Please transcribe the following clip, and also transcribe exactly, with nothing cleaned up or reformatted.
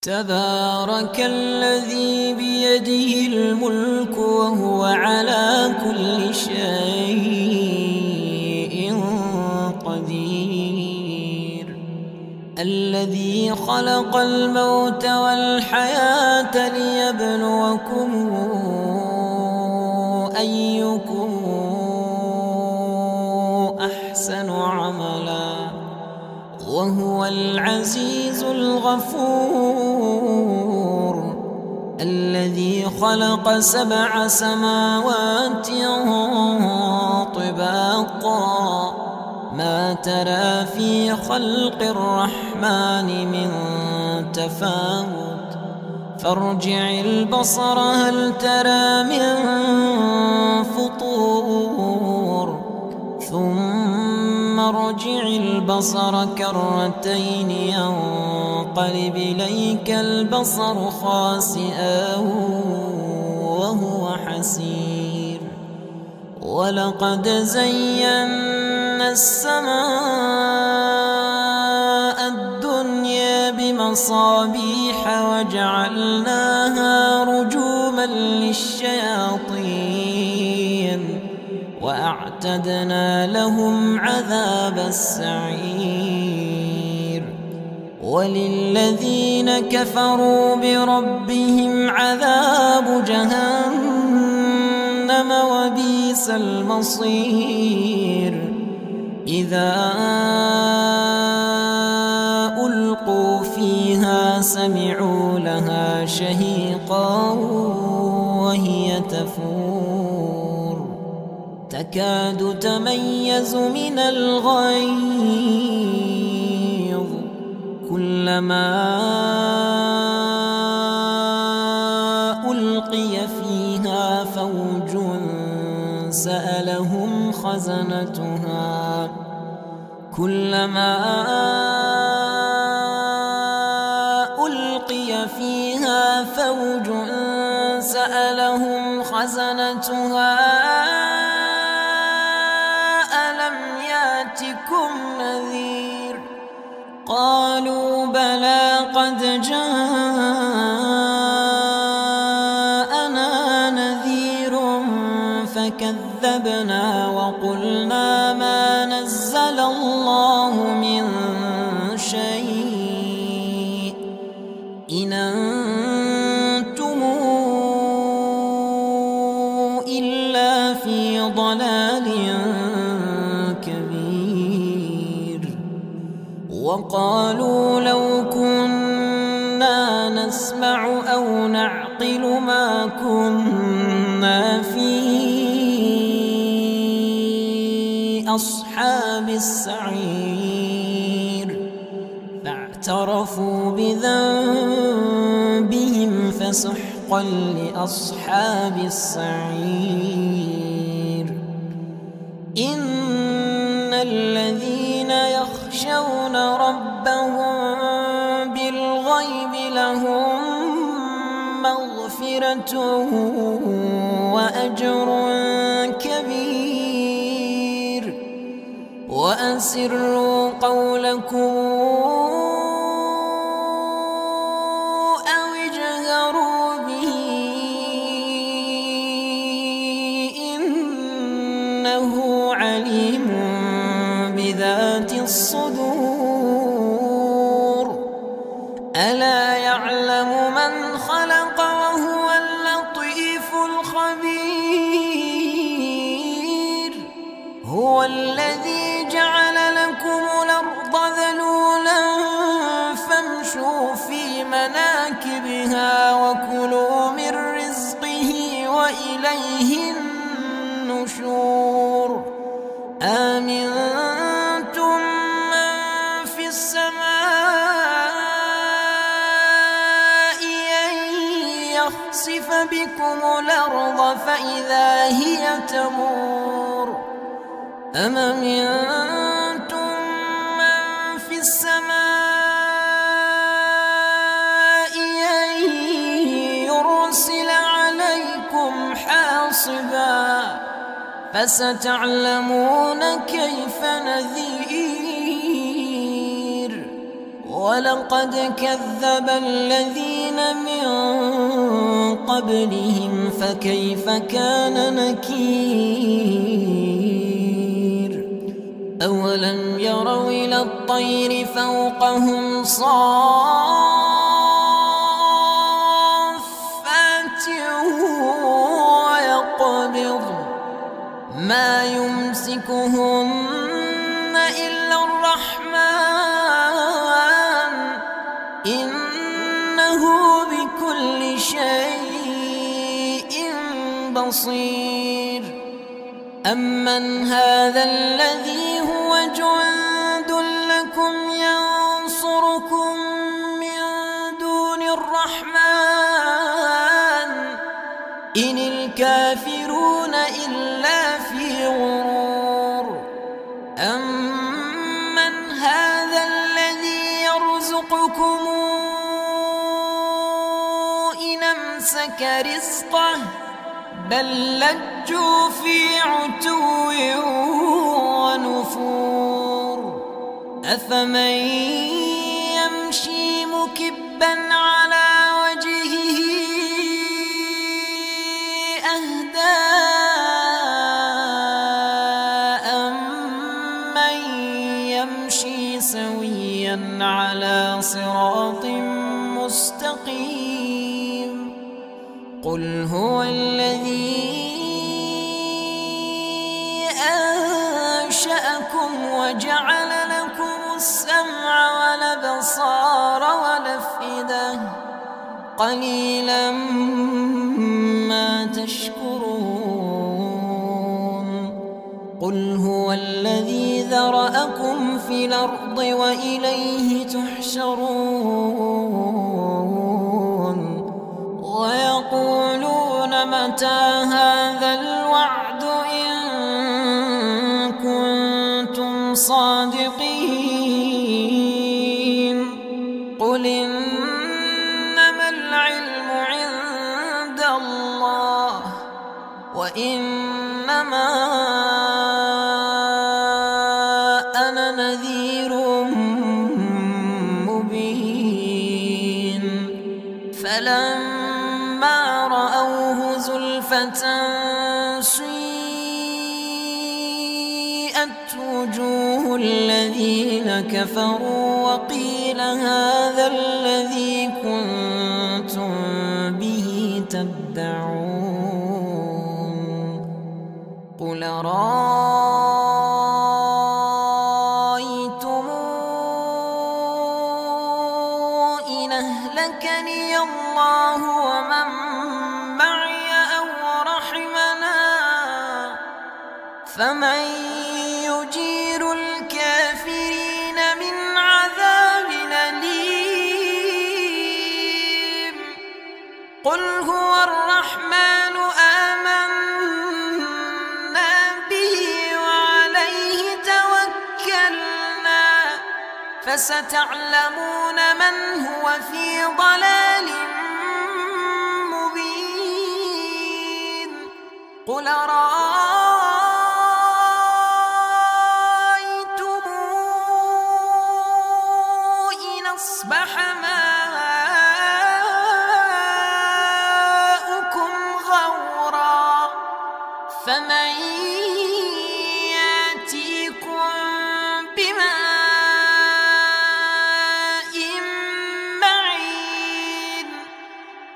تبارك الذي بيده الملك وهو على كل شيء قدير. الذي خلق الموت والحياة ليبلوكم أيكم أحسن عملا وهو العزيز الغفور. الذي خلق سبع سماوات طباقا ما ترى في خلق الرحمن من تفاوت فارجع البصر هل ترى من فطور ثم ارجع البصر كرتين ينقلب إليك البصر خاسئا وهو حسير. ولقد زينا السماء الدنيا بمصابيح وجعلناها رجوما للشياطين وأعتدنا لهم عذاب السعير. وللذين كفروا بربهم عذاب جهنم وبئس المصير. إذا ألقوا فيها سمعوا لها شهيقا وهي تفور تكاد تميز من الغيظ كلما ألقي فيها فوج سألهم خزنتها كلما ألقي فيها فوج سألهم خزنتها ألم يأتكم نذير قالوا بلى قد جاءنا نذير فكذبنا وقلنا ما نزل الله من شيء إن أنتم إلا في ضلال كبير. وقالوا لو كنا نسمع أو نعقل ما كنا في أصحاب السعير فاعترفوا بذنبهم فسحقا لأصحاب السعير. إن الذين يخشون ربهم بالغيب لهم مغفرة وأجر كبير. وأسروا قولكم أو اجهروا به إنه عليم بذات الصدور. ألا يعلم من خلق وهو اللطيف الخبير. هو الذي جعل لكم الأرض ذلولا فامشوا في مناكبها وكلوا من رزقه وإليه النشور. آمنتم من في السماء أن يخسف بكم الأرض فإذا هي تمور أم أمنتم من في السماء أن يرسل عليكم حاصبا فستعلمون كيف نذير. ولقد كذب الذين من قبلهم فكيف كان نكير أولم يروا إلى الطير فوقهم صافات ويقبض ما يمسكهن إلا الرحمن إنه بكل شيء بصير أمن هذا الذي هو جند لكم ينصركم من دون الرحمن إن الكافرون إلا في غرور أمن هذا الذي يرزقكم إن أمسك رزقه بل لجوا في عتو ونفور أفمن يمشي مكبا على وجهه أهدى أمن يمشي سويا على صراط مستقيم قل هو الذي أنشأكم وجعل لكم السمع والأبصار والأفئدة قليلا ما تشكرون قل هو الذي ذرأكم في الأرض وإليه تحشرون ويقولون متى هذا الوعد إن كنتم صادقين قل إنما العلم عند الله وإنما أنا نذير مبين فلما رأوه زلفة سيئت وجوه الذين كفروا وقيل هذا الذي كنتم به تدعون قل رأيتم إن أهلكني الله ومن معي أو رحمنا فمن يجير الكافرين من عذاب أليم قل هو الرحمن آمنا به وعليه توكلنا فستعلمون من هو في ضلال مبين قل رأيتم إن أصبح ماؤكم غورا فمن